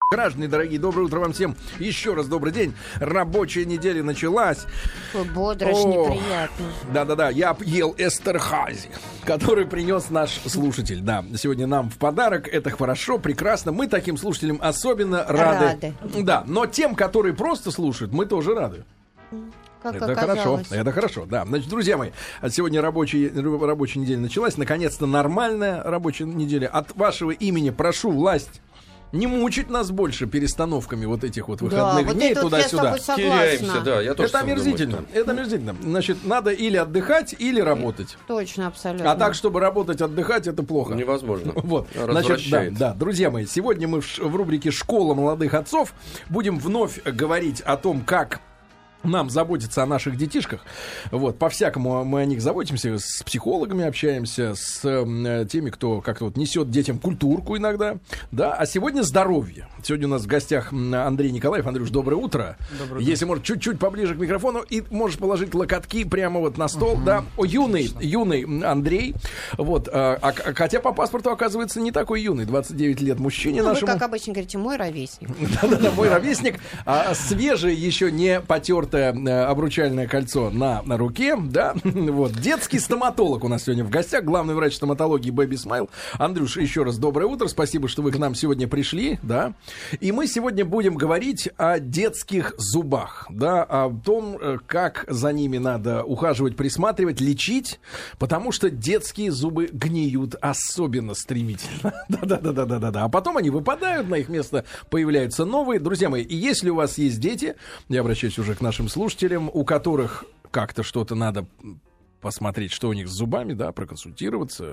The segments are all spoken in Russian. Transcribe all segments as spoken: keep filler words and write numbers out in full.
Граждане дорогие, доброе утро вам всем. Еще раз добрый день. Рабочая неделя началась. Ой, бодрость неприятно. Да-да-да, я ел Эстерхази, который принес наш слушатель. Да, сегодня нам в подарок. Это хорошо, прекрасно. Мы таким слушателям особенно рады. Рады. Да, но тем, которые просто слушают, мы тоже рады. Как это оказалось. хорошо, это хорошо, да. Значит, друзья мои, сегодня рабочая, рабочая неделя началась. Наконец-то нормальная рабочая неделя. От вашего имени прошу власть не мучить нас больше перестановками вот этих вот выходных да, вот дней это туда-сюда. Вот Теряемся, да, я тоже это омерзительно, это омерзительно. Значит, надо или отдыхать, или работать. Точно, абсолютно. А так, чтобы работать, отдыхать, это плохо. Невозможно. Вот. Значит, да, да, друзья мои, сегодня мы в, в рубрике «Школа молодых отцов» будем вновь говорить о том, как нам заботиться о наших детишках. Вот, по-всякому мы о них заботимся, с психологами общаемся, с э, теми, кто как-то вот несет детям культурку иногда. Да, а сегодня здоровье. Сегодня у нас в гостях Андрей Николаев. Андрюш, доброе утро. Доброе утро. Если, может, чуть-чуть поближе к микрофону и можешь положить локотки прямо вот на стол. Uh-huh. Да, О, юный, юный Андрей. Вот, а, а, хотя по паспорту, оказывается, не такой юный. двадцать девять лет мужчине ну, нашему. Вы, как обычно говорите, мой ровесник. Да-да-да, мой ровесник. Свежий, еще не потертый обручальное кольцо на, на руке, да, вот, детский стоматолог у нас сегодня в гостях, главный врач стоматологии Baby Smile. Андрюш, еще раз доброе утро, спасибо, что вы к нам сегодня пришли, да, и мы сегодня будем говорить о детских зубах, да, о том, как за ними надо ухаживать, присматривать, лечить, потому что детские зубы гниют особенно стремительно, да-да-да-да-да, а потом они выпадают, на их место появляются новые. Друзья мои, и если у вас есть дети, я обращаюсь уже к нашим слушателям, у которых как-то что-то надо посмотреть, что у них с зубами, да, проконсультироваться.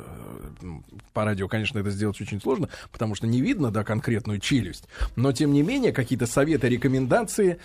По радио, конечно, это сделать очень сложно, потому что не видно, да, конкретную челюсть. Но, тем не менее, какие-то советы, рекомендации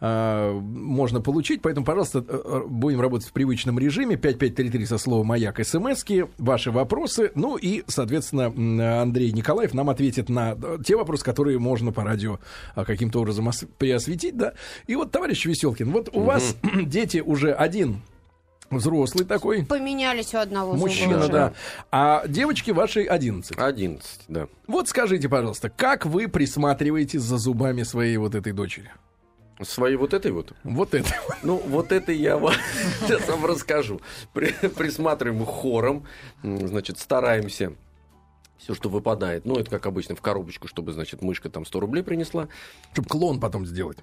э, можно получить. Поэтому, пожалуйста, будем работать в привычном режиме. пять пять три три со словом «Маяк», смски, ваши вопросы. Ну и, соответственно, Андрей Николаев нам ответит на те вопросы, которые можно по радио каким-то образом ос- приосветить, да. И вот, товарищ Веселкин, вот у угу. вас дети уже один... Взрослый такой. Поменялись у одного мужчина, зуба. да. А девочки вашей одиннадцать. одиннадцать, да. Вот скажите, пожалуйста, как вы присматриваете за зубами своей вот этой дочери? Своей вот этой вот? Вот этой. Ну, вот это я вам сейчас вам расскажу. Присматриваем хором, значит, стараемся. Все, что выпадает. Ну, это как обычно в коробочку, чтобы, значит, мышка там сто рублей принесла. Чтобы клон потом сделать.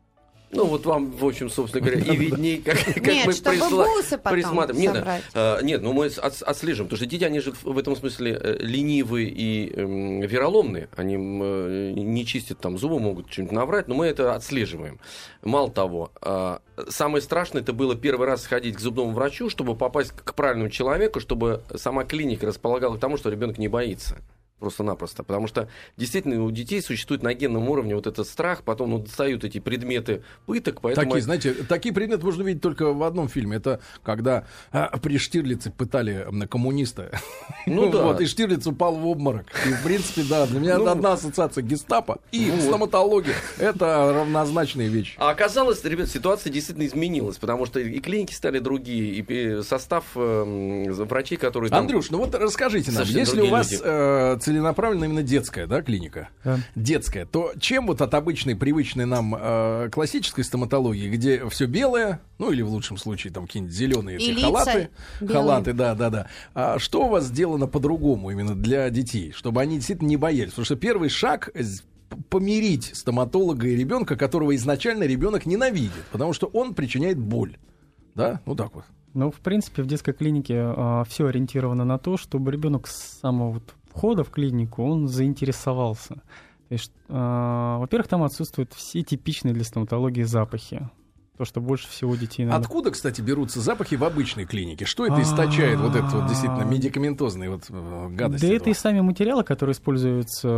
Ну, вот вам, в общем, собственно говоря, и видней, как, как нет, мы чтобы присла... бусы потом присматриваем. Нет, собрать. а, нет, ну мы от, отслеживаем. Потому что дети, они же в этом смысле ленивые и э, вероломные. Они э, не чистят там зубы, могут что-нибудь наврать, но мы это отслеживаем. Мало того, э, самое страшное, это было первый раз сходить к зубному врачу, чтобы попасть к правильному человеку, чтобы сама клиника располагала к тому, что ребенок не боится. Просто-напросто. Потому что действительно у детей существует на генном уровне вот этот страх, потом ну, достают эти предметы пыток. Поэтому... Такие, знаете, такие предметы можно видеть только в одном фильме. Это когда а, при Штирлице пытали а, коммуниста. Ну да. Вот, и Штирлиц упал в обморок. И, в принципе, да, для меня ну, одна ассоциация: гестапо и ну, стоматология. Это равнозначные вещи. А оказалось, ребят, ситуация действительно изменилась, потому что и клиники стали другие, и состав э, врачей, которые... Там... Андрюш, ну вот расскажите нам, если у вас... Э, целенаправленно именно детская, да, клиника? Да. Детская. То чем вот от обычной, привычной нам э, классической стоматологии, где все белое, ну или в лучшем случае там какие-нибудь зеленые эти халаты, халаты, да, да, да. А что у вас сделано по-другому именно для детей, чтобы они действительно не боялись? Потому что первый шаг помирить стоматолога и ребенка, которого изначально ребенок ненавидит, потому что он причиняет боль. Да, ну так вот. Ну, в принципе, в детской клинике а, все ориентировано на то, чтобы ребенок с самого вот входа в клинику он заинтересовался. То есть, а, во-первых, там отсутствуют все типичные для стоматологии запахи. То, что больше всего детей надо... Откуда, кстати, берутся запахи в обычной клинике? Что это источает, вот этот вот действительно медикаментозный вот гадость? Да это и сами материалы, которые используются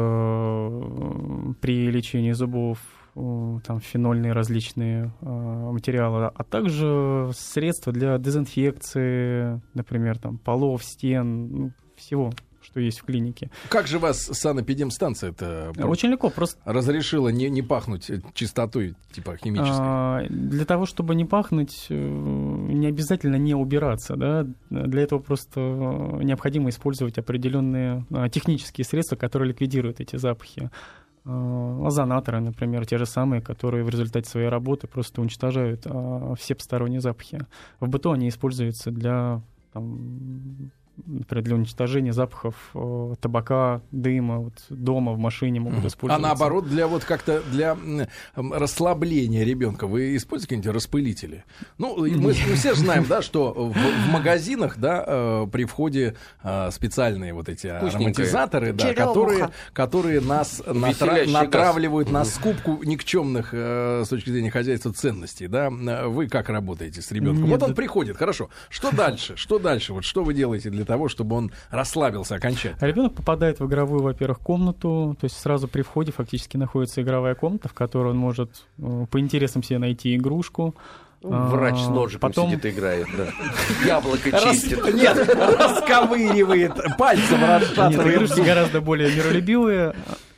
при лечении зубов, там фенольные различные материалы, а также средства для дезинфекции, например, там полов, стен, ну, всего, что есть в клинике. Как же вас санэпидемстанция это очень легко, просто разрешила не, не пахнуть чистотой типа химической? А, для того, чтобы не пахнуть, не обязательно не убираться, да? Для этого просто необходимо использовать определенные технические средства, которые ликвидируют эти запахи. озонаторы, например, те же самые, которые в результате своей работы просто уничтожают а, все посторонние запахи. В быту они используются для, там, например, для уничтожения запахов э, табака, дыма, вот, дома, в машине могут использоваться. А наоборот, для вот как-то для м, расслабления ребенка вы используете какие-нибудь распылители? Ну, мы, мы все же знаем, да, что в, в магазинах, да, э, при входе э, специальные вот эти ароматизаторы, да, которые, которые нас натра- натравливают на скупку никчемных э, с точки зрения хозяйства ценностей, да. Вы как работаете с ребенком? Нет, вот он да... приходит, хорошо. Что дальше? Что дальше? Вот что вы делаете для того, чтобы он расслабился окончательно? Ребенок попадает в игровую, во-первых, комнату, то есть сразу при входе фактически находится игровая комната, в которой он может э, по интересам себе найти игрушку. Врач с ножиком Потом... сидит и играет, да. Яблоко чистит. Рас... Нет, расковыривает, пальцем расшатывает. Нет, игрушки гораздо более миролюбивые.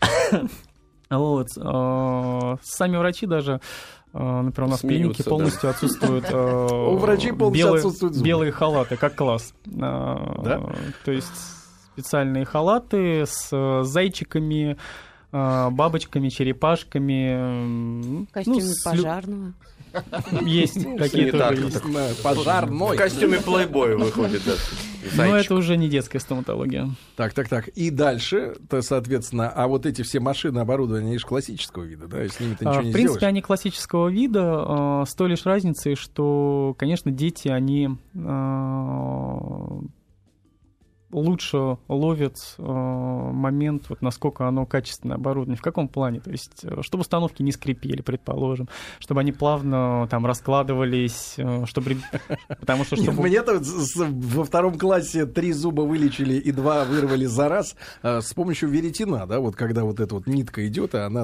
Вот. Сами врачи даже, например, у нас в клинике полностью отсутствуют у врачей полностью отсутствуют зубы. Белые халаты, как класс. Да? То есть специальные халаты с зайчиками, бабочками, черепашками. В костюме ну, с... пожарного. Есть какие-то тоже есть. Пожарной. В костюме плейбоя выходит, да. Но это уже не детская стоматология. Так, так, так. И дальше, то, соответственно, а вот эти все машины, оборудование, они же классического вида, да? И с ними ты ничего а, не в принципе, сделаешь. они классического вида, а, с той лишь разницей, что, конечно, дети, они... А, лучше ловят э, момент, вот насколько оно качественное оборудование, в каком плане, то есть чтобы установки не скрипели, предположим, чтобы они плавно там раскладывались, э, чтобы... Потому что... Чтобы... Мне-то во втором классе три зуба вылечили и два вырвали за раз э, с помощью веретена, да, вот когда вот эта вот нитка идет, и она...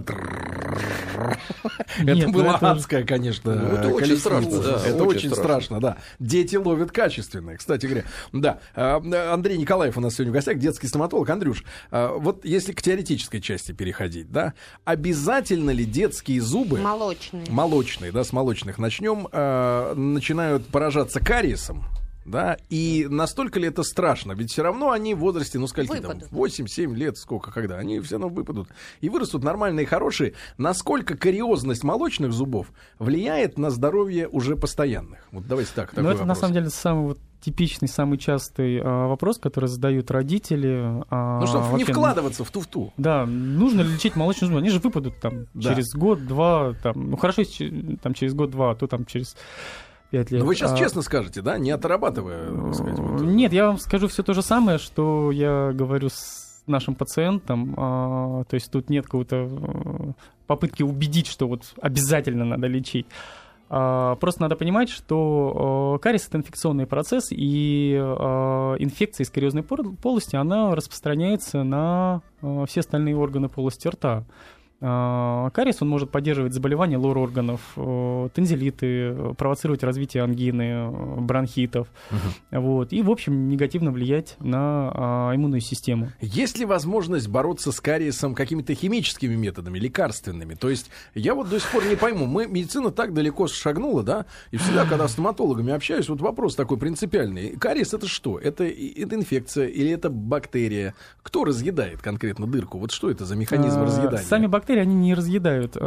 Это было адское, конечно, это очень страшно, да. Это очень страшно, да. Дети ловят качественные, кстати говоря. Да, Андрей Николаевич у нас сегодня в гостях, детский стоматолог. Андрюш, вот если к теоретической части переходить, да, обязательно ли детские зубы... Молочные. Молочные, да, с молочных начнем, начинают поражаться кариесом? Да, и настолько ли это страшно? Ведь все равно они в возрасте, ну, скольки там, восемь-семь лет, сколько, когда, они все равно выпадут и вырастут нормальные, хорошие. Насколько кариозность молочных зубов влияет на здоровье уже постоянных? Вот давайте так, такой Ну, это, вопрос. На самом деле, самый вот типичный, самый частый а, вопрос, который задают родители. А, ну, чтобы вообще, не вкладываться в туфту. Да, нужно ли лечить молочные зубы? Они же выпадут там да. через год-два, там, ну, хорошо, там, через год-два, а то там через... пять лет. Но вы сейчас а... честно скажете, да, не отрабатывая, так сказать, вот... Нет, я вам скажу все то же самое, что я говорю с нашим пациентом. А, то есть тут нет какой-то попытки убедить, что вот обязательно надо лечить. А, просто надо понимать, что а, кариес — это инфекционный процесс, и а, инфекция из кариозной полости, она распространяется на а, все остальные органы полости рта. Кариес, он может поддерживать заболевания лор-органов, тонзиллиты, провоцировать развитие ангины, бронхитов, uh-huh. вот, и, в общем, негативно влиять на а, иммунную систему. Есть ли возможность бороться с кариесом какими-то химическими методами, лекарственными? То есть я вот до сих пор не пойму, мы, медицина так далеко шагнула, да, и всегда, когда с стоматологами общаюсь, вот вопрос такой принципиальный. Кариес — это что? Это, это инфекция или это бактерия? Кто разъедает конкретно дырку? Вот что это за механизм а, разъедания? Сами бактерии Бактерии, они не разъедают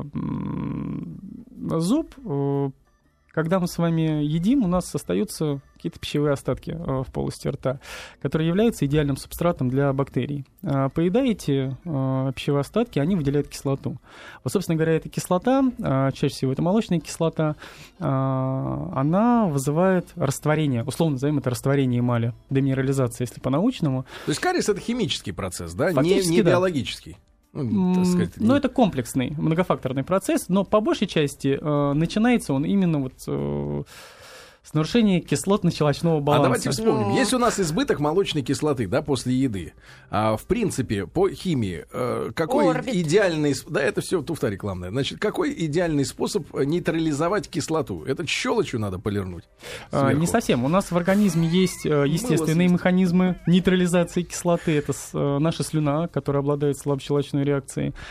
зуб. Когда мы с вами едим, у нас остаются какие-то пищевые остатки в полости рта, которые являются идеальным субстратом для бактерий. Поедаете пищевые остатки, они выделяют кислоту. Вот, собственно говоря, эта кислота, чаще всего это молочная кислота, она вызывает растворение, условно назовем это растворение эмали, деминерализация, если по-научному. То есть кариес — это химический процесс, да, не, не да. биологический? Ну, так сказать, ну, это комплексный, многофакторный процесс, но по большей части э, начинается он именно вот э, с нарушения кислотно-щелочного баланса. А давайте вспомним. Но... Есть у нас избыток молочной кислоты, да, после еды. А, в принципе, по химии, э, какой Орбит. идеальный... Да, это все туфта рекламная. Значит, какой идеальный способ нейтрализовать кислоту? Это щелочью надо полирнуть? А, не совсем. У нас в организме есть э, естественные Мыло механизмы нейтрализации кислоты. Это с, э, наша слюна, которая обладает слабощелочной реакцией.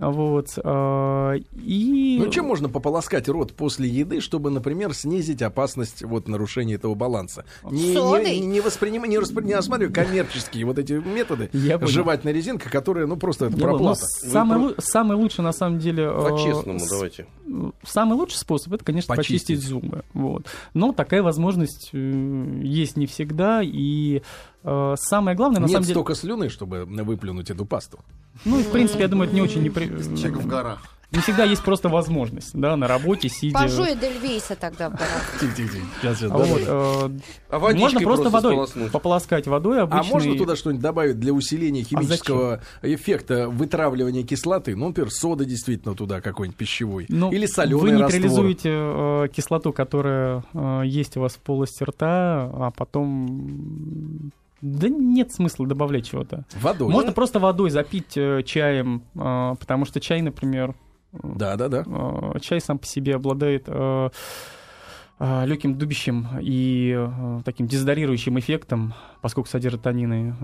Вот. э, И... Ну, чем можно пополоскать рот после еды, чтобы, например, снизить опасность вот нарушения этого баланса? Не, Содой? не, не воспринимай, не, распри- не осматривай коммерческие вот эти методы. Я понял. Жевательная резинка, которая, ну, просто это Я понял. проплата. Ну, самый, лу- самый лучший, на самом деле... э, По-честному с- давайте. Самый лучший способ — это, конечно, Почистить. почистить, зубы. Вот. Но такая возможность э, есть не всегда. И э, самое главное, на Нет самом деле... столько слюны, чтобы выплюнуть эту пасту. Ну, и, в принципе, я думаю, это не очень... непри- Человек в горах. Не всегда есть просто возможность, да, на работе, сидя... Пожу Эдельвейса тогда в горах. Тихо-тихо. Сейчас, сейчас, А да, вот, да, да. э, А водичкой можно просто водой сполоснуть. пополоскать водой А обычной. можно туда что-нибудь добавить для усиления химического эффекта вытравливания кислоты? Ну, например, сода действительно туда какой-нибудь пищевой. Ну, Или соленый вы раствор. нейтрализуете э, кислоту, которая э, есть у вас в полости рта, а потом... Да нет смысла добавлять чего-то. Водой. Можно просто водой запить э, чаем, э, потому что чай, например, Да, да, да. э, чай сам по себе обладает э, э, легким дубящим и э, таким дезодорирующим эффектом, поскольку содержит танины,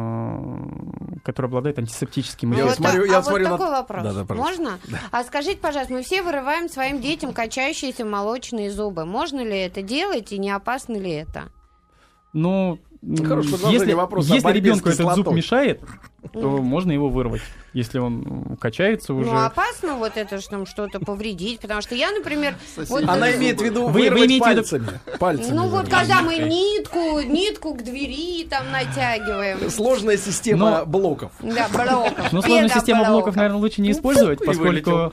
э, который обладает антисептическим Ну, Я вот эффектом. смотрю- так- я а смотрю вот на- такой вопрос. Да, да, пожалуйста. Можно? А скажите, пожалуйста, мы все вырываем своим детям качающиеся молочные зубы. Можно ли это делать и не опасно ли это? Но м, Хорошее продолжение если, вопроса о если борьбе с ребенку этот зуб кислотой. мешает, то можно его вырвать, если он м, качается уже. Ну, опасно вот это ж там что-то повредить, потому что я, например, вот, Она э, имеет в виду Вы- вы вырвать имеете в виду- пальцами. Пальцами ну вот вырвать. когда мы нитку, нитку к двери там натягиваем. Сложная система Но- блоков. Да, блоков. Но сложную систему педоблоков. блоков, наверное, лучше не использовать, И поскольку вылетел.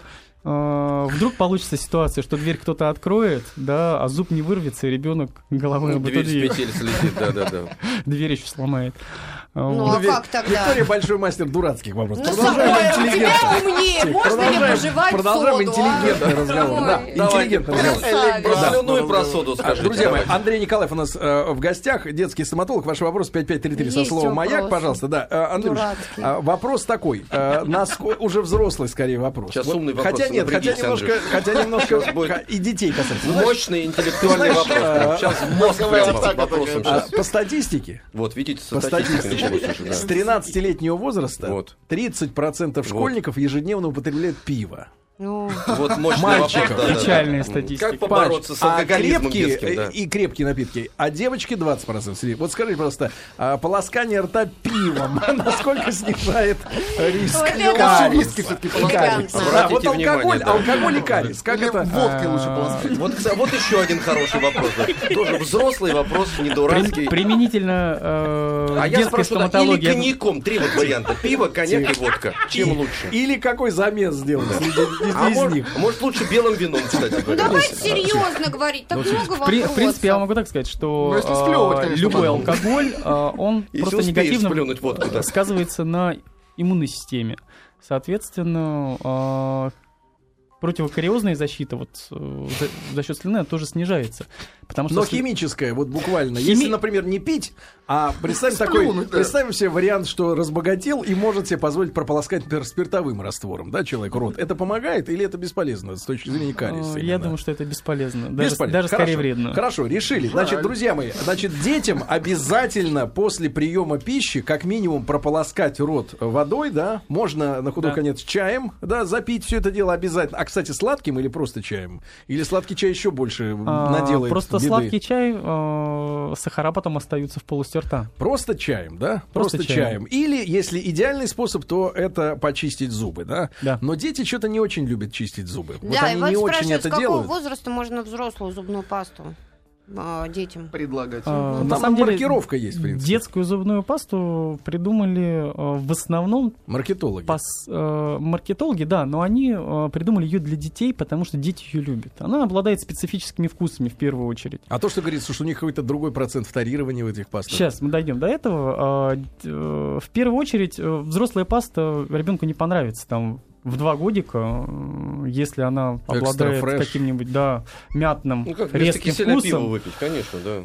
э, вдруг получится ситуация, что дверь кто-то откроет, да, а зуб не вырвется, и ребенок головой об эту Дверь с дверь, петель слетит, да-да-да. дверь еще сломает. Ну, Вот. а как тогда? Виктория большой мастер дурацких вопросов. Ну, Продолжаем Самойлов, у интеллигентно. тебя умнее. Можно ли Продолжаем- пожевать продолжаем соду, интеллигентный а? разговор. Да, Ой. интеллигентный разговор. Про Да. слюну и про соду А, скажите. Друзья мои, давайте. Андрей Николаев у нас э, в гостях, детский стоматолог. Ваш вопрос пять пять три три со Есть словом «Маяк», вопросы. пожалуйста. Да, э, Андрюш, Дурацкий. э, вопрос такой. э, наско- уже взрослый, скорее, вопрос. Сейчас умный вопрос, Хотя нет, хотя напрягитесь, немножко, Андрюш. хотя немножко Сейчас будет ха- и детей касается. Ну, знаешь, Мощный интеллектуальный знаешь, вопрос. э, Сейчас мозг прямо атака вопросом такая. а, сейчас. по статистике, Вот, видите, со по статистикой статистике, началось уже, с да. тринадцатилетнего возраста Вот. тридцать процентов Вот. школьников ежедневно употребляют пиво. Ну, Вот мощный Мальчиков. вопрос. да, да, да. Печальная статистика. Как побороться с А алкоголизмом крепкие детским, да. э, и крепкие напитки, а девочки двадцать процентов. среди- Вот скажите, пожалуйста, а полоскание рта пивом насколько снижает риск Вот это кариеса? Виски всё-таки полоскать. элегантно. Да, вот Обратите алкоголь, внимание, да. алкоголь и кариес. Как Или это? водкой А, лучше полоскать. Вот, кстати, вот еще один хороший вопрос. да. Тоже взрослый вопрос, не При- дурацкий. применительно э, А я детской спрашиваю, да, или стоматологии. коньяком. Три вот варианта. Пиво, коньяк и водка. Чем лучше? Или какой замес сделать среди из- А из может, них? может лучше белым вином, кстати ну говоря. давайте серьезно говорить, так много В, при- вопросов. в принципе, я могу так сказать, что Ну, если сплёвывать, э, конечно, любой могу. алкоголь, э, он Если просто успеешь негативно сплюнуть водку, да. э, сказывается на иммунной системе. Соответственно, э, противокариозная защита вот, э, за, за счет слюны она тоже снижается. Потому что Но сли- химическое, вот буквально. Хими- Если, например, не пить, а представим такой, Сплюнуть, да. представим себе вариант, что разбогател и может себе позволить прополоскать, например, спиртовым раствором, да, человеку рот. Это помогает или это бесполезно с точки зрения кариеса? э, я именно? думаю, что это бесполезно. Даже, Бесполезно. даже скорее Хорошо. вредно. Хорошо, решили. Значит, друзья мои, значит, детям обязательно после приема пищи как минимум прополоскать рот водой, да, можно на худой Да. конец чаем, да, запить все это дело обязательно. А, кстати, сладким или просто чаем? Или сладкий чай еще больше А, наделает Просто беды? сладкий чай, э, сахара потом остаются в полости рта. Просто чаем, да? Просто, Просто чаем. чаем. Или, если идеальный способ, то это почистить зубы, да? Да. Но дети что-то не очень любят чистить зубы. Вот Да, и они вот не очень спрашивают, с это какого делают. возраста можно взрослую зубную пасту а, детям? Предлагать. А, Ну, на там самом деле, маркировка есть, в принципе. детскую зубную пасту придумали э, в основном Маркетологи. пас- э, маркетологи, да, но они э, придумали ее для детей, потому что дети ее любят. Она обладает специфическими вкусами в первую очередь. А то, что говорится, что у них какой-то другой процент вторирования в этих пастах. Сейчас мы дойдем до этого. А, д- э, В первую очередь, э, взрослая паста ребенку не понравится. Там в два годика, э, если она Экстра обладает фреш. каким-нибудь, да, мятным, Ну как, вместо резким киселя пиво вкусом, выпить, конечно, да.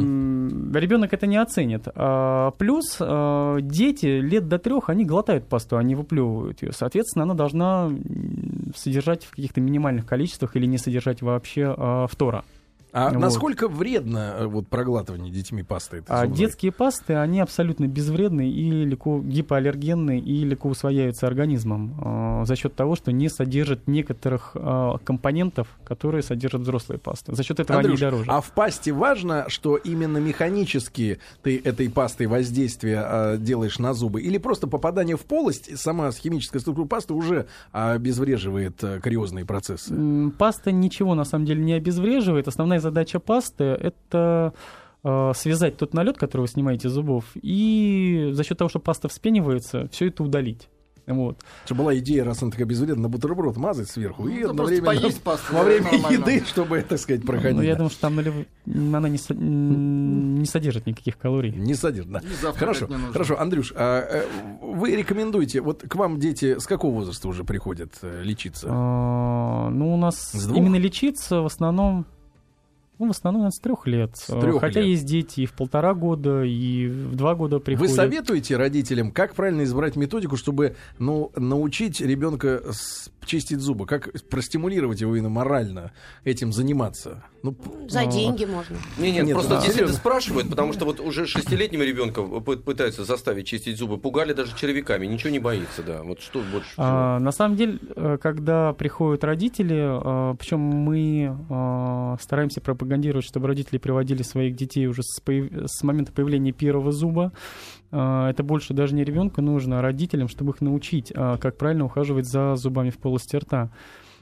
м, ребенок это не оценит. А, плюс э, дети лет до трех, они глотают пасту, они выплевывают ее. Соответственно, она должна м, содержать в каких-то минимальных количествах или не содержать вообще э, фтора. А Вот. насколько вредно э, вот проглатывание детьми пасты? этой А зубной? детские пасты, они абсолютно безвредны и легко гипоаллергенны, и легко усвояются организмом э, за счет того, что не содержат некоторых э, компонентов, которые содержат взрослые пасты. За счет этого Андрюш, они дороже. а в пасте важно, что именно механически ты этой пастой воздействие э, делаешь на зубы? Или просто попадание в полость, сама химическая структура пасты уже обезвреживает э, кариозные процессы? М, Паста ничего на самом деле не обезвреживает. Основная задача пасты — это э, связать тот налет, который вы снимаете с зубов, и за счет того, что паста вспенивается, все это удалить. Вот. Это была идея, раз она такая безвредная, на бутерброд мазать сверху и Ну, одновременно просто поесть пасту, во время нормально. еды, чтобы, так сказать, Но проходить. я думаю, что там налив... она не, со- м, не содержит никаких калорий. Не содержит, да. И завтракать Хорошо, не нужно. хорошо, Андрюш, а, э, вы рекомендуете, вот к вам дети с какого возраста уже приходят э, лечиться? А, ну, у нас С двух? именно лечиться в основном, ну, в основном наверное, с трех лет. С трех Хотя лет. есть дети и в полтора года, и в два года приходят. Вы советуете родителям, как правильно избрать методику, чтобы, ну, научить ребенка с- чистить зубы, как простимулировать его именно морально этим заниматься? Ну, п- За А. деньги можно. Не, нет, Нет, просто да. действительно Серьезно. спрашивают, потому что вот уже шестилетнего ребенка п- пытаются заставить чистить зубы, пугали даже червяками, ничего не боится, да. Вот что больше всего? А, на самом деле, э, когда приходят родители, причем мы э, стараемся пропагандировать, чтобы родители приводили своих детей уже с, появ- с момента появления первого зуба. Э, Это больше даже не ребенку нужно, а родителям, чтобы их научить, э, как правильно ухаживать за зубами в полости рта.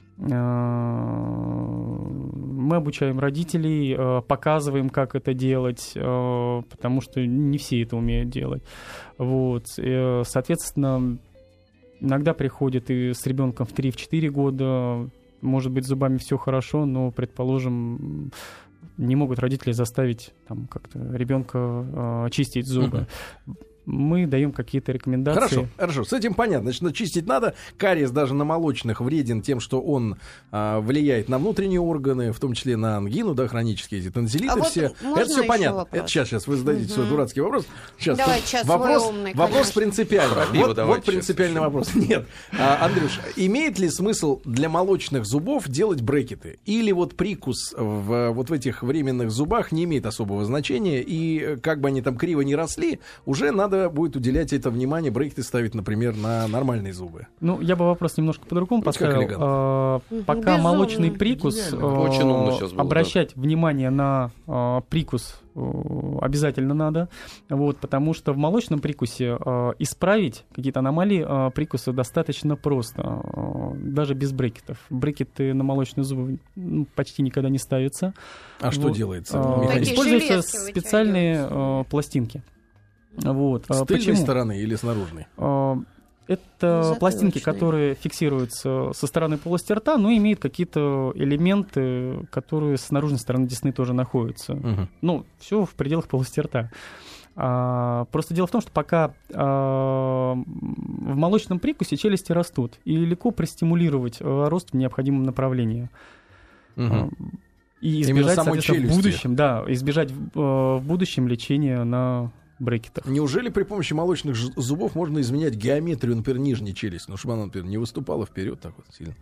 Мы обучаем родителей, э, показываем, как это делать, э, потому что не все это умеют делать. Вот. Э, Соответственно, иногда приходят и с ребенком в три-четыре года, может быть, с зубами все хорошо, но, предположим, не могут родители заставить там, как-то ребенка э, чистить зубы. Мы даем какие-то рекомендации. Хорошо, хорошо, с этим понятно. Значит, ну, чистить надо. Кариес даже на молочных вреден тем, что он а, влияет на внутренние органы, в том числе на ангину, да, хронические эти тонзиллиты. А вот все. можно Это все еще понятно. вопрос? Это сейчас, сейчас вы зададите Мгм. свой дурацкий вопрос. Сейчас, Давай, тут сейчас свой вопрос, умный, вопрос конечно. принципиальный. Про пиво Вот, давайте вот принципиальный сейчас вопрос. Нет. А, Андрюш, имеет ли смысл для молочных зубов делать брекеты? Или вот прикус в, вот в этих временных зубах не имеет особого значения, и э, как бы они там криво не росли, уже надо будет уделять это внимание, брекеты ставить, например, на нормальные зубы. Ну, я бы вопрос немножко по-другому Видите, как поставил. элегантно. А, Мгм. Пока Безумно. молочный прикус, Гениально. а, Очень умно сейчас было, обращать внимание на а, прикус а, обязательно надо, вот, потому что в молочном прикусе а, исправить какие-то аномалии а, прикуса достаточно просто, а, даже без брекетов. Брекеты на молочные зубы ну, почти никогда не ставятся. А что Вот. делается? А, Механически? Такие Используются железки специальные вытягиваются. а, пластинки. Вот. С А тыльной почему? стороны или с наружной? А, Это Затылочные. пластинки, которые фиксируются со стороны полости рта, но имеют какие-то элементы, которые с наружной стороны десны тоже находятся. Мгм. Ну, все в пределах полости рта. А, просто дело в том, что пока а, в молочном прикусе челюсти растут, и легко простимулировать а, рост в необходимом направлении. Мгм. И Именно избежать, самой соответственно, в челюсти. будущем, да, избежать в, э, в будущем лечения на брекетах. Неужели при помощи молочных ж- зубов можно изменять геометрию, например, нижней челюсти? Ну, чтобы она, например, не выступала вперед так вот сильно.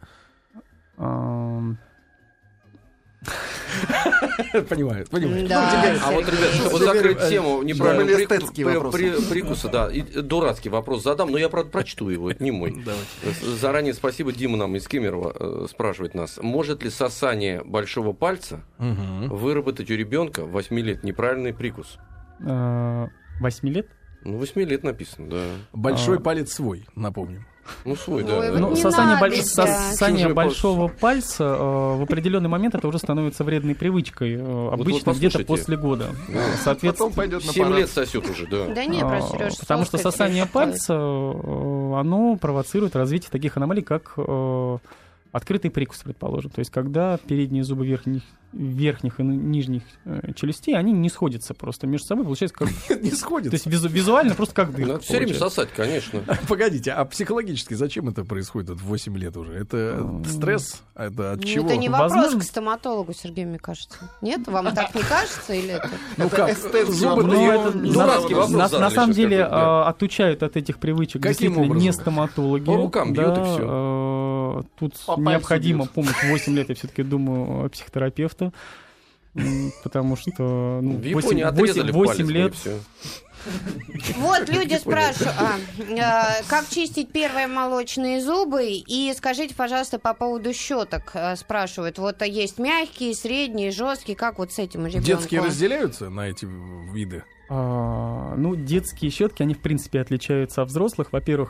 Ам, Понимаю, понимаю. Да. А вот, ребят, чтобы Теперь, закрыть э, тему да, неправильного были прикуса, эстетские вопросы. прикуса, да, и дурацкий вопрос задам, но я, правда, прочту его, это не мой. Заранее спасибо, Дима нам из Кемерово э, спрашивает нас, может ли сосание большого пальца Мгм. выработать у ребенка восьми лет неправильный прикус? э, Восьми лет? Ну, восьми лет написано, да. Большой А. палец свой, напомним. Ну, свой, Ой, да. вот Ну, не сосание, надо больш- себя. сосание Чужой большого пальца э, в определенный момент это уже становится вредной привычкой. э, обычно вот где-то послушайте. после года. Да. Соответственно, Потом пойдет на Семь парад. лет сосет уже, да. Да не, а, про Серёж, потому что соска сосание через пальца, э, оно провоцирует развитие таких аномалий, как э, открытый прикус, предположим. То есть, когда передние зубы верхних, верхних и нижних э, челюстей, они не сходятся просто между собой. Получается, как, то Не сходит. есть визу- визуально просто как дырка. Надо все время получается. сосать, конечно. Погодите, а психологически зачем это происходит вот в восемь лет уже? Это стресс? Это от Ну, чего? это не вопрос Возможно. к стоматологу, Сергей, мне кажется. Нет? Вам так не кажется? Или это... Ну Это как, эстетский зубы-то вопрос. Ну, его- это дурацкий на, вопрос на- задали на самом сейчас деле какой-то, да. а, отучают от этих привычек Каким действительно образом? не стоматологи. По рукам бьют, и Да, всё. а, Тут По пальцу необходимо бьют. помощь в восемь лет, я все-таки думаю, психотерапевта. Потому что ну, В Японии отрезали восемь палец, лет... и всё. Вот люди спрашивают, а, а, как чистить первые молочные зубы, и скажите, пожалуйста, по поводу щеток, а, спрашивают, вот а есть мягкие, средние, жесткие, как вот с этим ребенком? Детские разделяются на эти виды? А, ну, детские щетки, они, в принципе, отличаются от взрослых. Во-первых,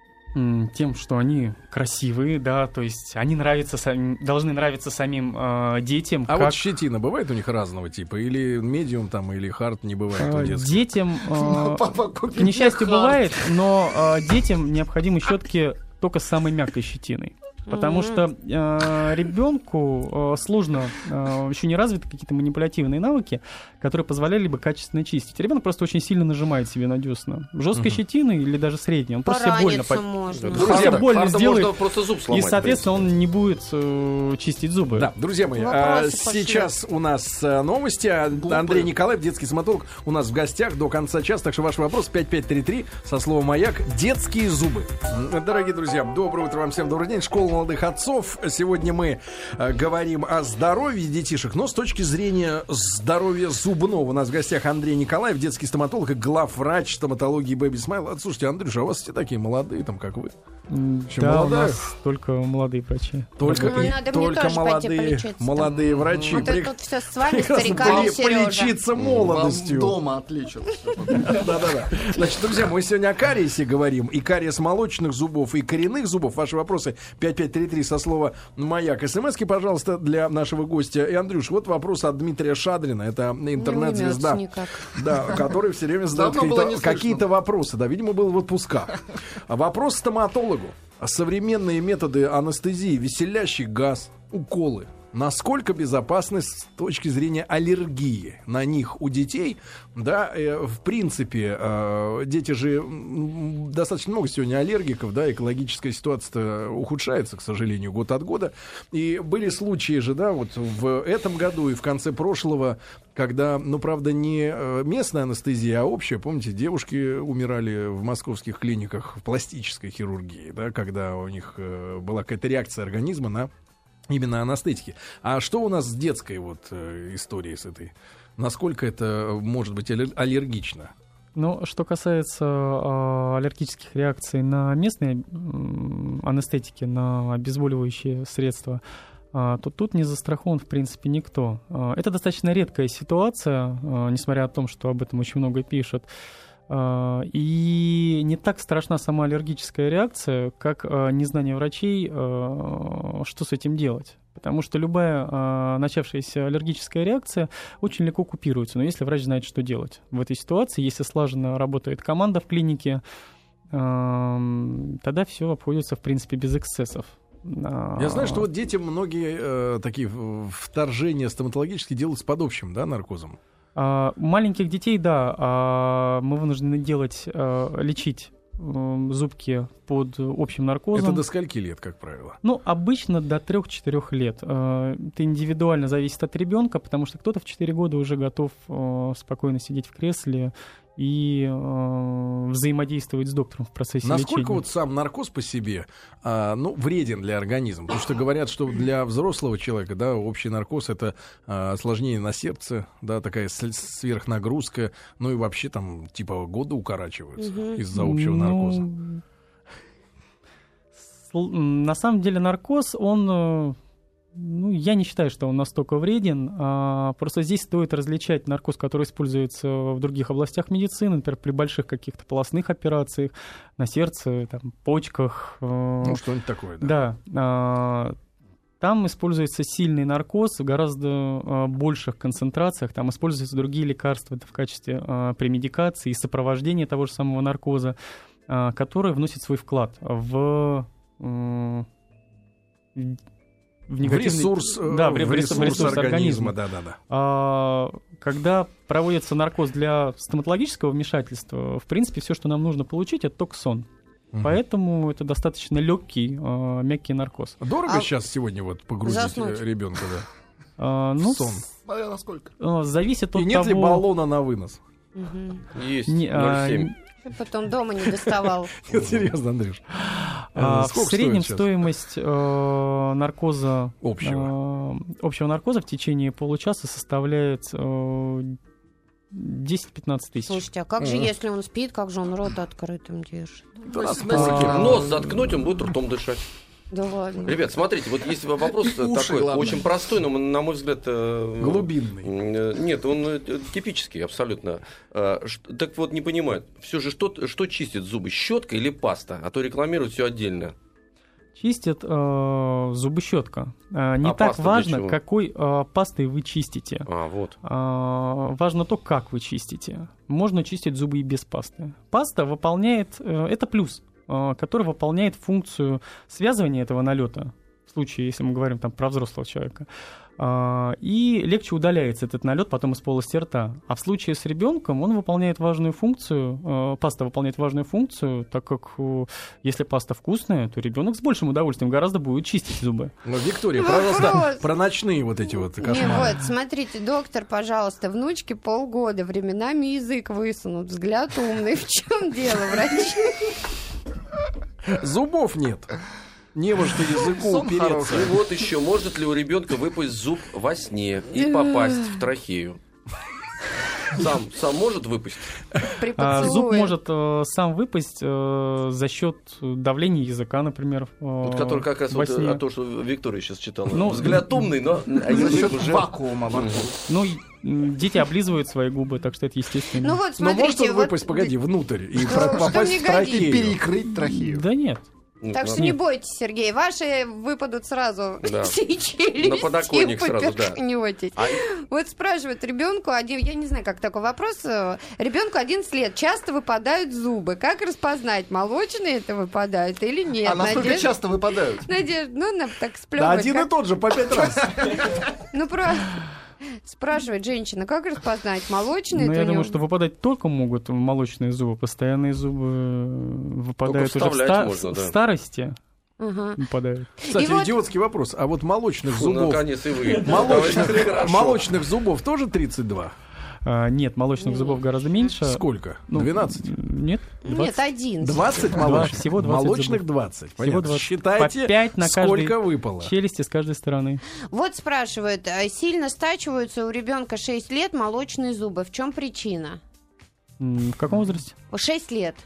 м, тем, что они красивые, да, то есть они нравятся сам- должны нравиться самим э, детям. А как... вот щетина бывает у них разного типа? Или медиум там, или хард не бывает у Э, детских? Детям, э, Папа, купи к несчастью, мне хард. бывает, но э, детям необходимы щетки только с самой мягкой щетиной. Потому Мгм. что э, ребенку э, сложно, э, еще не развиты какие-то манипулятивные навыки, которые позволяли бы качественно чистить. Ребенок просто очень сильно нажимает себе на десна. Жесткой Мгм. щетиной или даже средней, он просто себе больно Пораниться по- можно. Да, Просто харда- больно харда сделает, можно просто зуб и, сломать. соответственно, в принципе. он не будет э, чистить зубы. Да, друзья мои, Вопросы а, пошли. сейчас у нас а, новости. А, Андрей Николаев, детский стоматолог, у нас в гостях до конца часа. Так что ваш вопрос пять пять три три со словом «Маяк». Детские зубы. М, Дорогие друзья, доброе утро вам всем, добрый день. Школа молодых отцов. Сегодня мы а, говорим о здоровье детишек, но с точки зрения здоровья зубного. У нас в гостях Андрей Николаев, детский стоматолог и главврач стоматологии Baby Smile. Слушайте, Андрюша, а у вас все такие молодые, там, как вы? М, Еще Да, молодая? у нас только молодые врачи. Только, Ну, и надо мне только тоже пойти молодые, полечиться. молодые врачи. Вот При- это тут все с вами, прекрасно стариками, поли- Сережа. полечиться Вам молодостью. дома отличат. Да-да-да. Значит, друзья, мы сегодня о кариесе говорим. И кариес молочных зубов, и коренных зубов. Ваши вопросы пять пять три три со слова «Маяк». СМСки, пожалуйста, для нашего гостя. И, Андрюш, вот вопрос от Дмитрия Шадрина. Это интернет-звезда. Не умеется никак. Да, который все время задает Давно было какие-то, не слышно. какие-то вопросы. Да, видимо, был в отпусках. А вопрос стоматологу. Современные методы анестезии, веселящий газ, уколы. Насколько безопасны с точки зрения аллергии на них у детей? Да, э, в принципе, э, дети же м, достаточно много сегодня аллергиков, да, экологическая ситуация ухудшается, к сожалению, год от года. И были случаи же, да, вот в этом году и в конце прошлого, когда, ну, правда, не э, местная анестезия, а общая. Помните, девушки умирали в московских клиниках в пластической хирургии, да, когда у них э, была какая-то реакция организма на именно анестетики. А что у нас с детской вот э, историей с этой? Насколько это может быть аллер- аллергично? Ну, что касается э, аллергических реакций на местные м, анестетики, на обезболивающие средства, э, то тут не застрахован, в принципе, никто. Э, это достаточно редкая ситуация, э, несмотря на то, что об этом очень много пишут. Э, и не так страшна сама аллергическая реакция, как э, незнание врачей, э, что с этим делать. Потому что любая э, начавшаяся аллергическая реакция очень легко купируется. Но если врач знает, что делать в этой ситуации, если слаженно работает команда в клинике, э, тогда все обходится, в принципе, без эксцессов. Я знаю, что вот детям многие э, такие в- вторжения стоматологические делают с под общим, да, наркозом. А, маленьких детей, да, а, мы вынуждены делать, а, лечить м, зубки под общим наркозом. Это до скольки лет, как правило? Ну, обычно до трёх-четырёх лет. А, Это индивидуально зависит от ребенка, потому что кто-то в четыре года уже готов а, спокойно сидеть в кресле и а, взаимодействовать с доктором в процессе Насколько лечения. вот сам наркоз по себе, а, ну, вреден для организма? Потому что говорят, что для взрослого человека, да, общий наркоз — это а, осложнение на сердце, да, такая с- сверхнагрузка, ну и вообще там типа годы укорачиваются Мгм. из-за общего наркоза. Ну, сл- на самом деле наркоз, он, э, ну, я не считаю, что он настолько вреден. а Просто здесь стоит различать наркоз, который используется в других областях медицины, например, при больших каких-то полостных операциях, на сердце, там, почках. э, Ну, что-нибудь такое, да. Да. а, Там используется сильный наркоз в гораздо а, больших концентрациях. Там используются другие лекарства в качестве а, премедикации и сопровождения того же самого наркоза, а, который вносит свой вклад в, м, в В негативный... ресурс, э, да, в в ресурс- ресурс в ресурс организма, организма. да-да-да. А, Когда проводится наркоз для стоматологического вмешательства, в принципе, все, что нам нужно получить, это только сон. Мгм. Поэтому это достаточно легкий, а, мягкий наркоз. Дорого А- сейчас сегодня вот погрузить Заснуть. ребенка, да, А, в ну, сон? с- Смотря насколько. а, зависит от И нет того... ли баллона на вынос? Мгм. Есть Не, а, ноль семь. Чтоб потом дома не доставал. Серьезно, Андрюш. А, в Сколько среднем стоит сейчас? стоимость э, наркоза Общего. э, общего наркоза в течение получаса составляет э, десять-пятнадцать тысяч. Слушайте, а как же, Мгм. если он спит, как же он рот открытым держит? Да, нас Носики. А. Нос заткнуть, он будет ртом дышать. Да ладно. Ребят, смотрите, вот есть вопрос И уши, такой, главное. очень простой, но, на мой взгляд... э, Глубинный. э, Нет, он э, типический абсолютно. Э, ш- Так вот, не понимаю, все же что, что чистит зубы, щетка или паста? А то рекламируют все отдельно. Чистит э, зубы щетка. Э, не А так паста для важно, чего? какой э, пастой вы чистите. А, вот. А, важно то, как вы чистите. Можно чистить зубы и без пасты. Паста выполняет, э, это плюс, э, который выполняет функцию связывания этого налета, в случае, если мы говорим там, про взрослого человека, А, и легче удаляется этот налет потом из полости рта. А в случае с ребенком он выполняет важную функцию, э, паста выполняет важную функцию, так как э, если паста вкусная, то ребенок с большим удовольствием гораздо будет чистить зубы. Ну, Виктория, Вопрос. пожалуйста, про ночные вот эти вот Не, кошмары. вот, смотрите, доктор, пожалуйста, внучке полгода, временами язык высунут, взгляд умный. В чем дело, врач? Зубов нет. Не может языку Сон упереться. хороший. И вот еще, может ли у ребенка выпасть зуб во сне и попасть в трахею? Сам, сам может выпасть? При А, зуб поцелуе. может э, сам выпасть э, за счет давления языка, например. э, Вот который как раз во вот, сне. а то, что Виктория сейчас читала. Ну, Взгляд умный, но а За язык счет уже... вакуума во рту. Ну, и, м, дети облизывают свои губы, так что это естественно. Ну вот, Но может смотрите, он вот... выпасть, погоди, внутрь и Что- про- что попасть не в годится. И трахею? перекрыть трахею. Да нет. Так что Ну, не Нет. бойтесь, Сергей, ваши выпадут сразу Да. все челюсти. На подоконник сразу, да. поперхнётесь. А- Вот спрашивают ребенку один, я не знаю, как такой вопрос, э, ребенку одиннадцать лет, часто выпадают зубы. Как распознать, молочные это выпадают или нет? А насколько Надежда- часто выпадают? Надежда, ну, нам так Да сплёвывать. один как- и тот же по пять раз. Ну, про... Спрашивает женщина, как распознать, молочные Но это я у думаю, него? что выпадать только могут молочные зубы. Постоянные зубы э, выпадают Только уже в, вставлять ста- можно, в да. старости. Ага. Выпадают. Кстати, И вот- идиотский вопрос. А вот молочных Фу, зубов... наконец и вы. Молочных, Хорошо. молочных зубов тоже тридцать два? А, нет, молочных зубов гораздо меньше. Сколько? Ну, двенадцать? Нет, Нет, двадцать. один. двадцать Два, молочных? всего двадцать молочных зубов. двадцать. Всего Понятно. двадцать. Считайте, По пять на каждой сколько выпало. челюсти с каждой стороны. Вот спрашивают, а сильно стачиваются у ребенка шесть лет молочные зубы. В чем причина? М, В каком возрасте? шесть лет.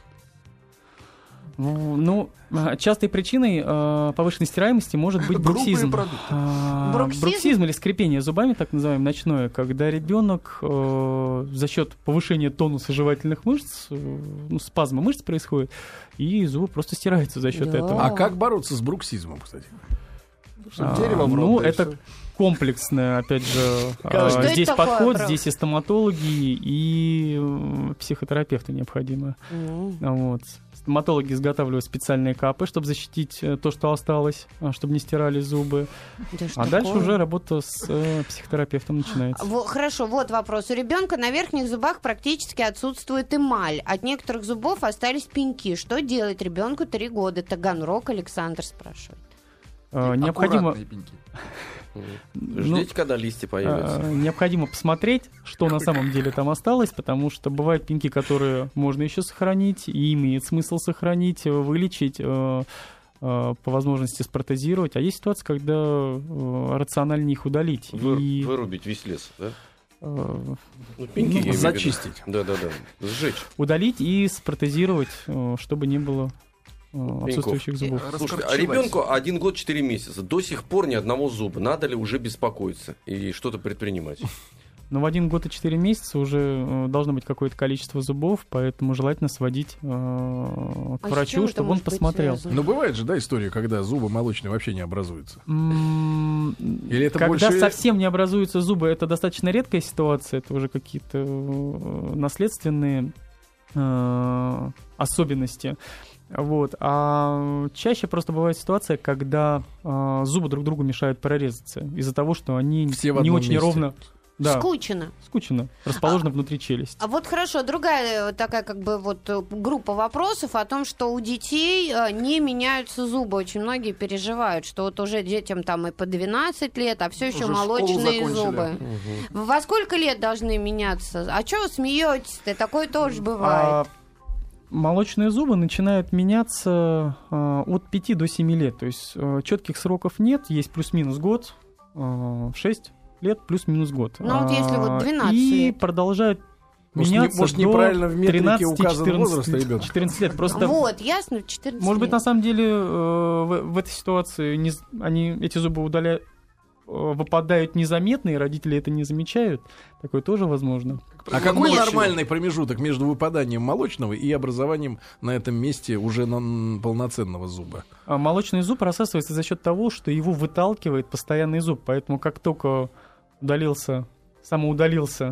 Ну, ну, а, частой причиной э, повышенной стираемости может быть Грубые бруксизм. продукты. А, Бруксизм? бруксизм или скрипение зубами, так называемое, ночное, когда ребенок э, за счет повышения тонуса жевательных мышц, э, ну, спазма мышц происходит, и зубы просто стираются за счет Да. этого. А как бороться с бруксизмом, кстати? Чтобы А, дерево в рот, ну, да и это всё. комплексное, опять же, а, Что это здесь такое, подход, правда? здесь и стоматологи, и э, психотерапевты необходимы. Ну, Вот. Стоматологи изготавливают специальные капы, чтобы защитить э, то, что осталось, а, чтобы не стирали зубы. да что А дальше такое? уже работа с э, психотерапевтом начинается. Во- Хорошо, вот вопрос. У ребенка на верхних зубах практически отсутствует эмаль. От некоторых зубов остались пеньки. Что делать ребенку три года? Таганрог Александр спрашивает. Э, необходимо, Аккуратные пеньки. ну, Ждите, когда листья появятся. э, необходимо посмотреть, что на самом деле там осталось, потому что бывают пеньки, которые можно еще сохранить, и имеет смысл сохранить, э, вылечить, э, э, по возможности спротезировать. А есть ситуация, когда э, рациональнее их удалить. Вы- и, Вырубить весь лес, да? э, Ну, пеньки, я имею в виду. Зачистить. Да-да-да. Сжечь. удалить и спротезировать, э, чтобы не было э, отсутствующих зубов. Слушайте, а Раскорчевать. ребенку один год четыре месяца, до сих пор ни одного зуба. Надо ли уже беспокоиться и что-то предпринимать? Но в один год и четыре месяца уже э, должно быть какое-то количество зубов, поэтому желательно сводить э, к А с чем врачу, это чтобы он может быть посмотрел. связано? Ну, бывает же, да, история, когда зубы молочные вообще не образуются. М, Или это Когда больше- совсем не образуются зубы, это достаточно редкая ситуация, это уже какие-то э, наследственные э, особенности. Вот. А чаще просто бывает ситуация, когда э, зубы друг другу мешают прорезаться из-за того, что они Все в не одном очень месте. ровно, да, Скучно. скучно, расположены внутри челюсти. А вот хорошо, другая э, такая как бы вот э, группа вопросов о том, что у детей э, не меняются зубы. Очень многие переживают, что вот уже детям там и по двенадцать лет, а все еще Уже школу молочные закончили. зубы. Во сколько лет должны меняться? А что вы смеетесь-то? Такое тоже бывает. А, молочные зубы начинают меняться э, от пяти до семи лет. То есть э, четких сроков нет, есть плюс-минус год, э, шесть лет плюс-минус год. Ну вот если вот двенадцать И лет. продолжают Может, не- меняться может, до неправильно в метрике тринадцати указан возраст ребенка? четырнадцати лет. Просто, Вот, ясно, в четырнадцать может быть, лет. на самом деле э, в, в этой ситуации не, з- они, эти зубы удаляют, выпадают незаметно, и родители это не замечают. Такое тоже возможно. А какой Ночью. нормальный промежуток между выпаданием молочного и образованием на этом месте уже на- полноценного зуба? А молочный зуб рассасывается за счет того, что его выталкивает постоянный зуб. Поэтому как только удалился, самоудалился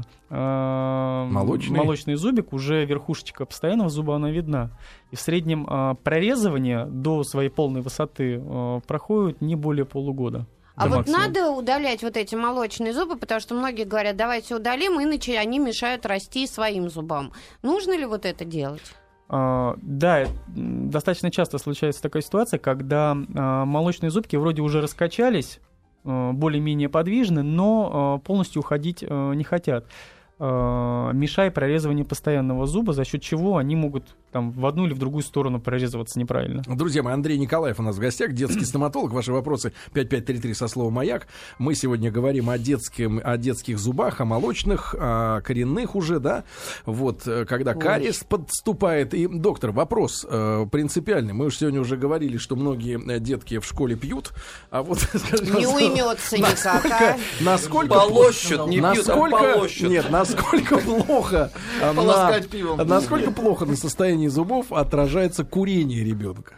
э, Молочный? молочный зубик, уже верхушечка постоянного зуба, она видна. И в среднем э, прорезывание до своей полной высоты э, проходит не более полугода. А до вот максимума. надо удалять вот эти молочные зубы, потому что многие говорят, давайте удалим, иначе они мешают расти своим зубам. Нужно ли вот это делать? А, да, м, достаточно часто случается такая ситуация, когда а, молочные зубки вроде уже раскачались, а, более-менее подвижны, но а, полностью уходить а, не хотят, а, мешая прорезывание постоянного зуба, за счет чего они могут там, в одну или в другую сторону прорезываться неправильно. Друзья мои, Андрей Николаев у нас в гостях, детский стоматолог. Ваши вопросы пять пять три три со словом «Маяк». Мы сегодня говорим о, детском, о детских зубах, о молочных, о коренных уже, да? Вот, э, когда кариес подступает. И, доктор, вопрос э, принципиальный. Мы уж сегодня уже говорили, что многие э, детки в школе пьют. А вот, скажите, Не пожалуйста, уймется никак, насколько, а? насколько, Полощут, не пьют, а насколько, полощут. нет, насколько плохо, э, Полоскать на- пивом. насколько плохо на состоянии зубов отражается курение ребенка?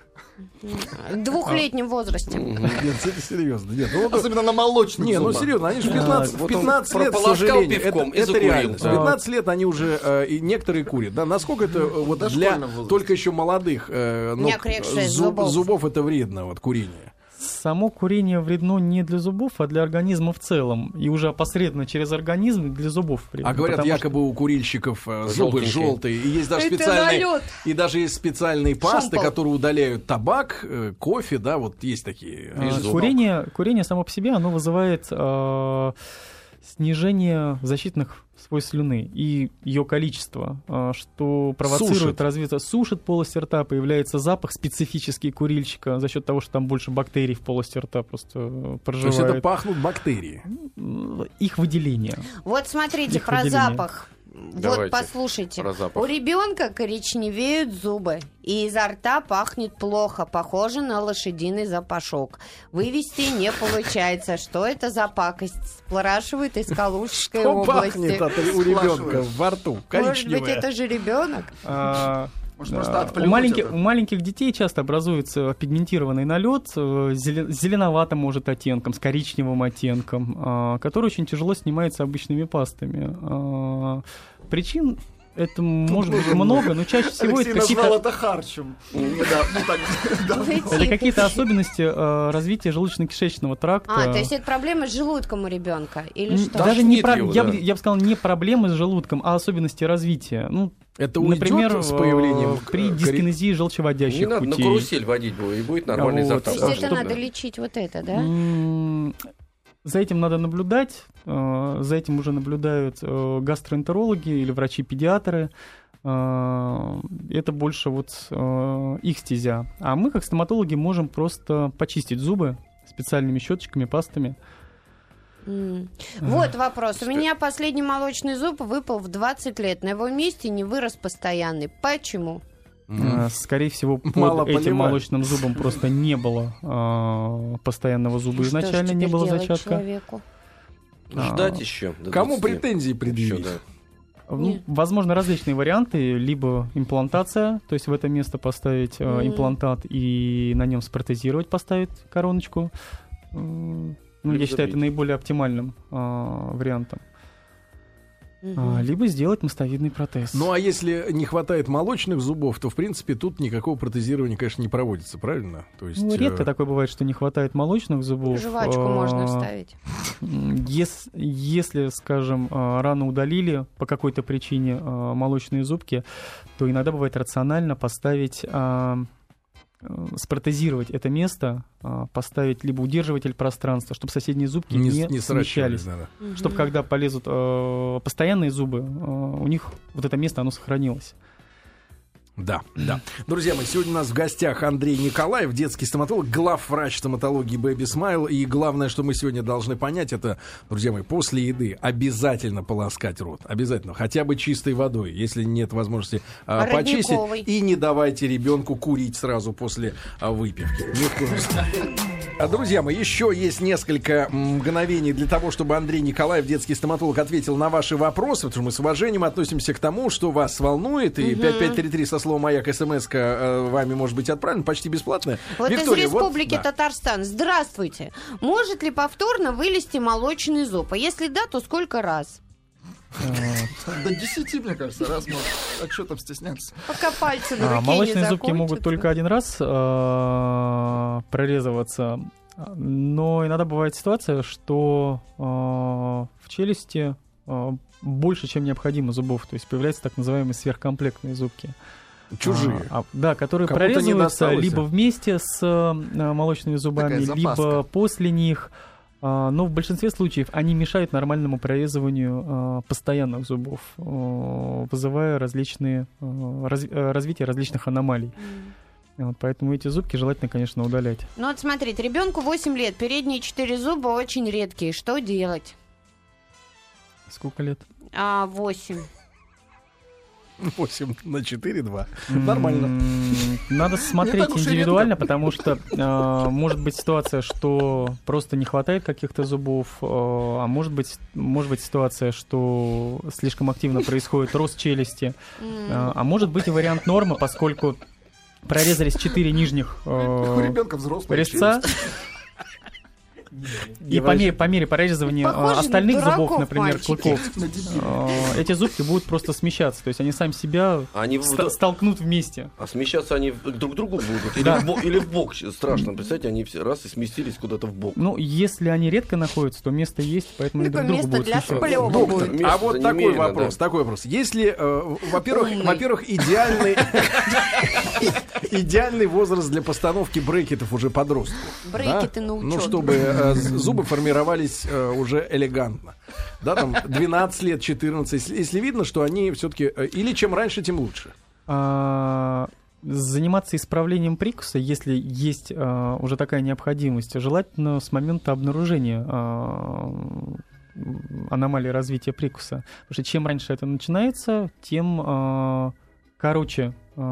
В двухлетнем возрасте. Нет, это серьезно. Нет, ну, вот- Особенно на молочных не, ну зубах. серьезно, они же в пятнадцать, в вот он пятнадцать лет, к прополоскал сожалению, пивком это, и это закурил. реально. В Да. пятнадцать лет они уже, э, и некоторые курят. Да, насколько это э, вот В для дошкольном возрасте. только еще молодых э, ног, Неокрепших зуб- зубов. зубов это вредно, вот курение. Само курение вредно не для зубов, а для организма в целом. И уже опосредованно через организм для зубов вредно. А говорят, потому якобы у курильщиков э, зубы Желтенькие. желтые. И есть даже Это специальные, налет. и даже есть специальные пасты, Шомпол. которые удаляют табак, э, кофе, да, вот есть такие. А, Из зубов. Курение, курение само по себе, оно вызывает э, снижение защитных свойств слюны и ее количество, э, что провоцирует Сушит. развитие, сушит полость рта, появляется запах специфический курильщика за счет того, что там больше бактерий в полости рта просто э, То есть проживает. это пахнут бактерии. Их выделение. Вот смотрите, Их про выделение. запах. Вот Давайте послушайте. про запах. У ребенка коричневеют зубы, и изо рта пахнет плохо, похоже на лошадиный запашок. Вывести не получается. Что это за пакость? Спрашивают из Калужской Что области. пахнет от, у ребенка во рту? Может Коричневое. быть, это же ребенок? А, Может, просто а, отплюнуть у, маленьких, это? у маленьких детей часто образуется пигментированный налет э, зеле- с зеленоватым, может, оттенком, с коричневым оттенком, а, который очень тяжело снимается обычными пастами. А, Причин это может быть много, но чаще всего Алексей это назвал какие-то, это харчем. Да, ну так, да. Вы это тихо. какие-то особенности э, развития желудочно-кишечного тракта. А, то есть это проблема с желудком у ребенка? Или М, что? Даже не Тошнит про- его, я, да. бы, я бы сказал, не проблемы с желудком, а особенности развития. Ну, Это уйдет например, с появлением э, при э, кори- дискинезии желчеводящих Не надо на путей. карусель водить будет, и будет нормально изо Вот. рта. То есть А это что- надо лечить вот это, да? М, За этим надо наблюдать. э, За этим уже наблюдают э, гастроэнтерологи или врачи-педиатры. Э, Это больше вот э, их стезя. А мы, как стоматологи, можем просто почистить зубы специальными щеточками, пастами. М. Вот вопрос. У меня последний молочный зуб выпал в двадцать лет. На его месте не вырос постоянный. Почему? Мгм. Э, Скорее всего, под Мало этим поливать. молочным зубом просто не было э, постоянного зуба. Что ж Изначально не теперь было делать зачатка. человеку? Ждать еще. до Кому двадцати. претензии Еще, предъявить? да. Ну, Нет. возможно, различные варианты. Либо имплантация, то есть в это место поставить э, Мгм. имплантат и на нем спротезировать, поставить короночку. М, Ну, Либо я считаю, это забить. наиболее оптимальным э, вариантом. Мгм. А, либо сделать мостовидный протез. Ну, а если не хватает молочных зубов, то, в принципе, тут никакого протезирования, конечно, не проводится, правильно? То есть, Ну, редко э, такое бывает, что не хватает молочных зубов. Жвачку А, можно вставить. М, ес- Если, скажем, а, рано удалили по какой-то причине а, молочные зубки, то иногда бывает рационально поставить, а, а, спротезировать это место, а, поставить либо удерживатель пространства, чтобы соседние зубки не, не, не сращивались, смещались. да. Чтобы когда полезут а, постоянные зубы, а, у них вот это место, оно сохранилось. Да, да. Друзья мои, сегодня у нас в гостях Андрей Николаев, детский стоматолог, главврач стоматологии Baby Smile. И главное, что мы сегодня должны понять, это, друзья мои, после еды обязательно полоскать рот. Обязательно. Хотя бы чистой водой, если нет возможности а, почистить. И не давайте ребенку курить сразу после а, выпивки. Ни в коем случае. Друзья мои, еще есть несколько мгновений для того, чтобы Андрей Николаев, детский стоматолог, ответил на ваши вопросы, потому что мы с уважением относимся к тому, что вас волнует. И угу. пять пять три три со словом «Маяк» смс-ка э, вами может быть отправлена, почти бесплатная. Вот Виктория, из Республики вот, да. Татарстан. Здравствуйте. Может ли повторно вылезти молочный зуб? А если да, то сколько раз? До десяти, мне кажется, раз может. А что там стесняться? Пока пальцы на руке а, молочные не зубки могут только один раз э, прорезываться, но иногда бывает ситуация, что э, в челюсти э, больше, чем необходимо зубов, то есть появляются так называемые сверхкомплектные зубки. Чужие. А, а, да, которые Кому-то прорезываются либо вместе с э, молочными зубами, либо после них. Uh, но в большинстве случаев они мешают нормальному прорезыванию uh, постоянных зубов, uh, вызывая различные, uh, раз, uh, развитие различных аномалий. Mm. Вот, поэтому эти зубки желательно, конечно, удалять. Ну вот смотрите, ребенку восемь лет, передние четыре зуба очень редкие. Что делать? Сколько лет? А, восемь. восемь на четыре, два. Нормально. Надо смотреть индивидуально, потому что э, может быть ситуация, что просто не хватает каких-то зубов, э, а может быть, может быть ситуация, что слишком активно происходит рост челюсти, э, а может быть и вариант нормы, поскольку прорезались четыре нижних э, резца. И по мере, по мере прорезывания Похоже остальных дураков, зубов, например, мальчики. клыков, э, эти зубки будут просто смещаться. То есть они сами себя они ст- в... столкнут вместе. А смещаться они друг к другу будут? Или, Да. в бок, или в бок? Страшно. Представьте, они все раз и сместились куда-то в бок. Ну, если они редко находятся, то место есть, поэтому Либо они друг другу место будут для смещаться. сплёва. Доктор, Место а вот такой немерено, вопрос, да. такой вопрос. Если, э, во-первых, во-первых, идеальный идеальный возраст для постановки брекетов уже подростку. Брекеты на учет. Ну, чтобы э, зубы формировались э, уже элегантно. Да, там двенадцать лет, четырнадцать. Если, если видно, что они все-таки... Э, или чем раньше, тем лучше. А, заниматься исправлением прикуса, если есть а, уже такая необходимость, желательно с момента обнаружения а, аномалии развития прикуса. Потому что чем раньше это начинается, тем а, короче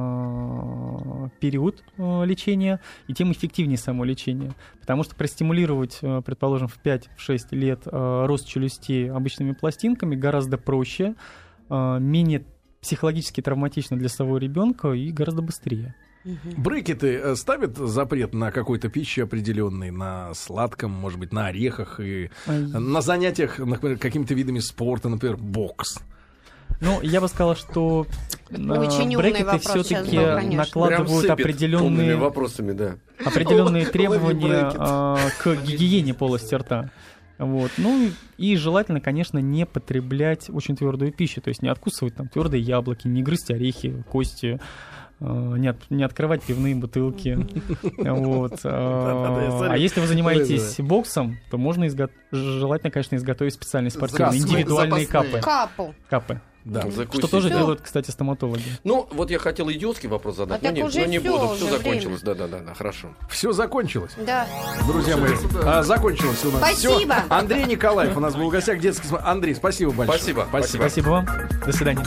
а, период а, лечения, и тем эффективнее само лечение. Потому что простимулировать, а, предположим, в пять-шесть лет а, рост челюстей обычными пластинками гораздо проще, а, менее психологически травматично для самого ребенка и гораздо быстрее. Брекеты э, ставят запрет на какой-то пищи определенной, на сладком, может быть, на орехах и Ай. на занятиях, например, какими-то видами спорта, например, бокс. Ну, я бы сказал, что э, Очень умный брекеты вопрос сейчас все-таки был, конечно. Прям накладывают сыпет умными определенные, вопросами, да. определенные Лови требования брекет. э, к гигиене полости рта. Вот. Ну и, и желательно, конечно, не потреблять очень твердую пищу, то есть не откусывать там твердые яблоки, не грызть орехи, кости, э, не, от- не открывать пивные бутылки. Вот. А а если вы занимаетесь боксом, то можно изго- желательно, конечно, изготовить специальные спортивные Запасные, индивидуальные запасные. капы. Капу. Капы. Да. Закусить. Что тоже Всё. делают, кстати, стоматологи. Ну, вот я хотел идиотский вопрос задать, А но так не, уже но не всё, буду. уже Все время. закончилось. Да-да-да, хорошо. Все закончилось. Да. Друзья мои, а, закончилось у нас Спасибо. всё. Андрей Николаев у нас был в гостях, детский... см- Андрей, спасибо большое. Спасибо. Спасибо. Спасибо вам. До свидания.